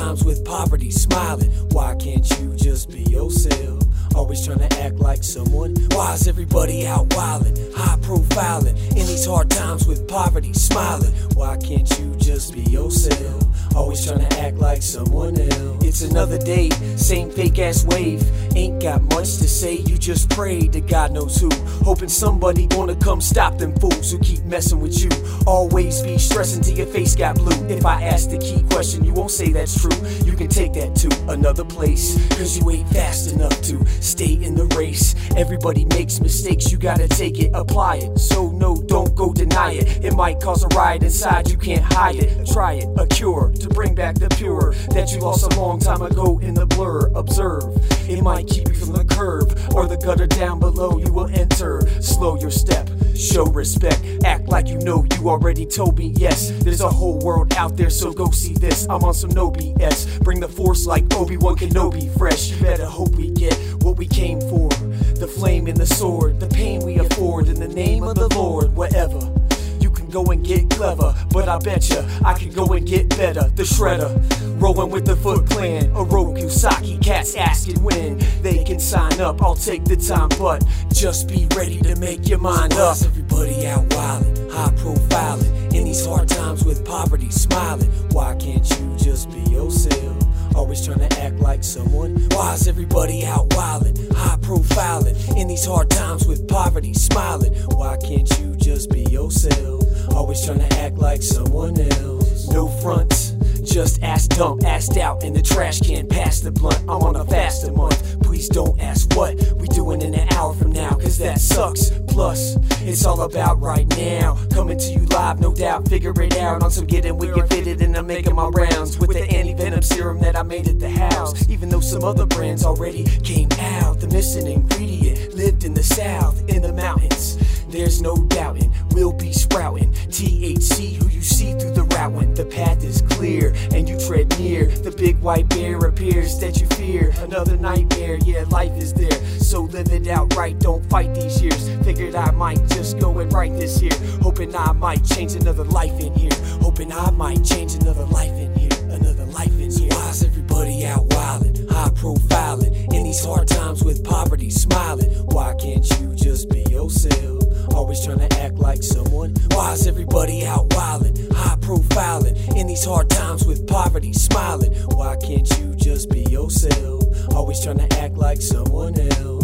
times with poverty smiling. Why can't you just be yourself? Always trying to act like someone. Why is everybody out wildin', high profiling? In these hard times with poverty smiling. Why can't you just be yourself? Always trying to act like someone else. It's another day, same fake ass wave. Ain't got much to say, you just pray to God knows who. Hoping somebody gonna come stop them fools who keep messing with you. Always be stressing till your face got blue. If I ask the key question, you won't say that's true. You can take that to another place, cause you ain't fast enough to stay in the race. Everybody makes mistakes, you gotta take it, apply it. So no, don't go deny it. It might cause a riot inside, you can't hide it. Try it, a cure to bring back the pure that you lost a long time ago in the blur. Observe, it might keep you from the curb or the gutter down below. You will enter, slow your step, show respect, act like you know you already told me yes. There's a whole world out there, so go see this. I'm on some no BS, bring the force like Obi-Wan Kenobi fresh. You better hope we get what we came for, the flame and the sword, the pain we afford in the name of the Lord. Whatever, you can go and get clever, but I betcha I can go and get better. The Shredder, rolling with the Foot Clan, Oroku Saki cats asking when they can sign up. I'll take the time, but just be ready to make your mind up. Everybody out wildin', high profiling, in these hard times with poverty smiling. Why can't you just be yourself? Always trying to act like someone. Why is everybody out wildin', high profiling, in these hard times with poverty smiling? Why can't you just be yourself? Always trying to act like someone else. No fronts, just ass dump, assed out in the trash can, pass the blunt. I'm on a fast a month. Please don't ask what we doing in an hour from now, cause that sucks. Plus, it's all about right now. Coming to you live, no doubt, figure it out. On some getting wicked fitted and I'm making my rounds with the anti-venom serum that I made at the house. Even though some other brands already came out, the missing ingredient lived in the south, in the mountains. There's no doubting, we'll be sprouting THC, who you see through the route when the path is clear and you tread near. The big white bear appears that you fear. Another nightmare, yeah, life is there, so live it out right, don't fight these years. Figured I might just go and write this here, hoping I might change another life in here. Hoping I might change another life in here, another life in here. Why is everybody out wildin', high profiling, in these hard times with poverty smiling? Why can't you just be yourself? Always trying to act like someone. Why is everybody out wildin', high profiling, in these hard times with poverty smiling? Why can't you just be yourself? Always trying to act like someone else.